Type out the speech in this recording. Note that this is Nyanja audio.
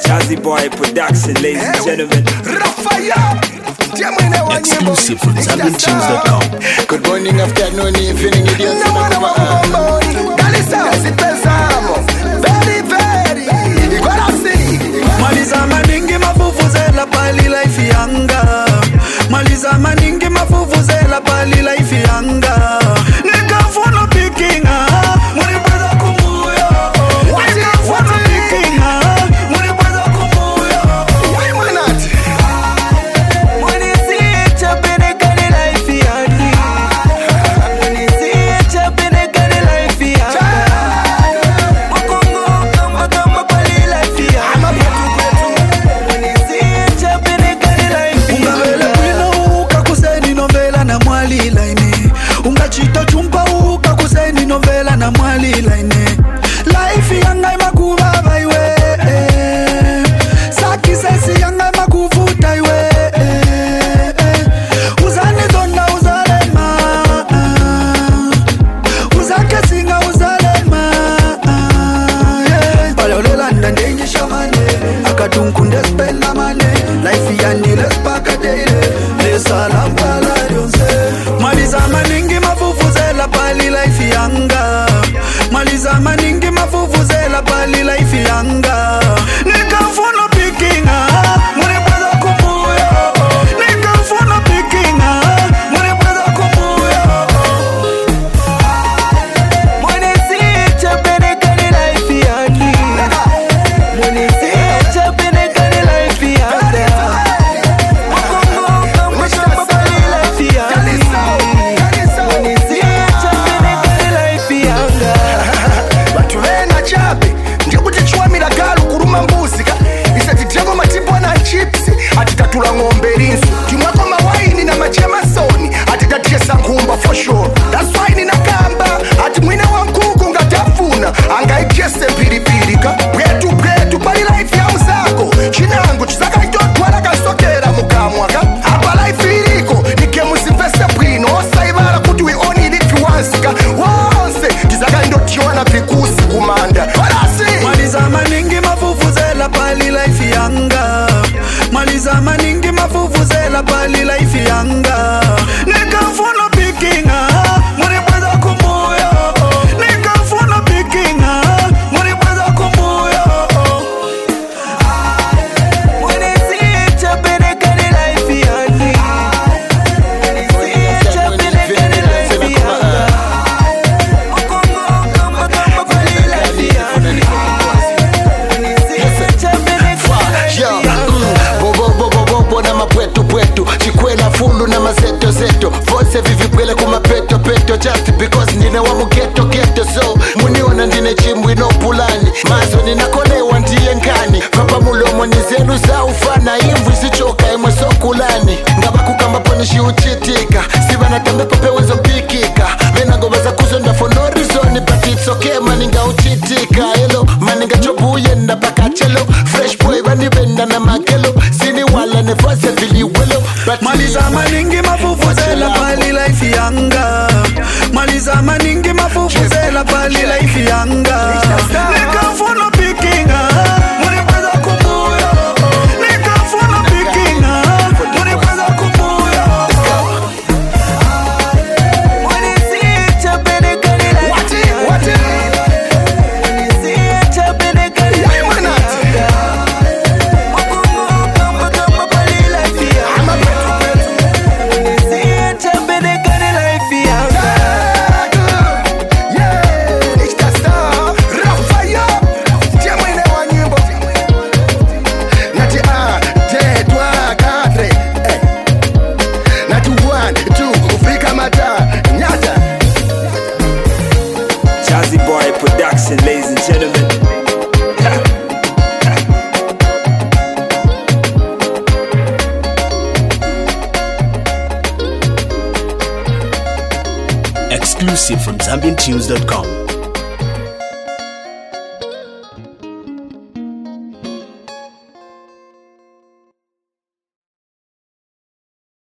Jazzy Boy Production, ladies and gentlemen. Exclusive from ZambianTunes.com. Good morning, afternoon, evening, idiots. Maliza maningi mafufuzela pali life yanga. Maliza maningi mafufuzela pali life yanga. Nikafuna pikinga muni bwaza kumuyo. Nikafuna pikinga muni bwaza kumuyo. Muni sicha pene kani life yandi. Muni sicha pene kani life yanga. Mukungu kama pali life yanga. Ungachita chumpa uka kuseni novela na mwali laine. Life yanga imakuba baiwe. Saki sesi yanga imakuvuta iwe. Uzani zonda uzalema. Uzake singa uzalema. Palolela ndandengi shamane. Akatunkunde spenda mane. Life yani lespaka deile. Lesala mpala yonse. Maliza maningi mafufuzela pali life yanga. Maliza maningi mafufuzela pali life yanga. Nikafuna pikinga muni bwaza kumuyo. Nikafuna pikinga muni bwaza kumuyo. Muni sicha pene kani life yandi. Muni sicha pene kani life yanga. Atitatula ng'ombe linsu timwako mawaini na machemasoni atitatiesa nkumba for sure. That's why ninakamba ati mwine wa nkuku ngatafuna angaichese pilipilika bwetu pali life ya mzako chinangu chisaka itotwala kasokera mukamwaka apa life iliko nikemusivese bwino osaibala kuti we only live once ka wonse chisaka ndotiona vikusi kumanda walasi. Maliza maningi mafufuzela pali life yanga. Maliza maningi mafufuzela pali life yanga. Nikafuna pikinga muni bwaza kumuyo. Nikafuna pikinga muni bwaza kumuyo. Muni sicha pene kani life yandi. Muni sicha pene kani life yanga. Mukungu kama pali life yandi. Muni sicha pene kani life yanga. Na mapwetu pwetu chikwela fundu na mazeto zeto vose vivikwele kumapeto peto just because ndine wa mugeto geto so muniona ndine chimbwi no pulani mazo ninakolewa ndiye nkani papa mulomo nizenu za ufana imvu isichoka imwe sokulani ngaba kukamba ponishi uchitika siba natambepo pewezo pikika venagobeza kuzonda for no reason but it's okay maninga uchitika hello maninga chobuye na pakachelo fresh boy vanibenda na makelo sini wala nefase vili welo. Maliza maningi mafufuzela pali life yanga. Maliza maningi mafufuzela pali life yanga. Nikafuna pikinga muni bwaza kumuyo. Nikafuna pikinga muni bwaza kumuyo. Muni sicha pene kani life yanga. Muni sicha pene kani life yanga. Jazzy Boy Production, ladies and gentlemen. Exclusive from ZambianTunes.com.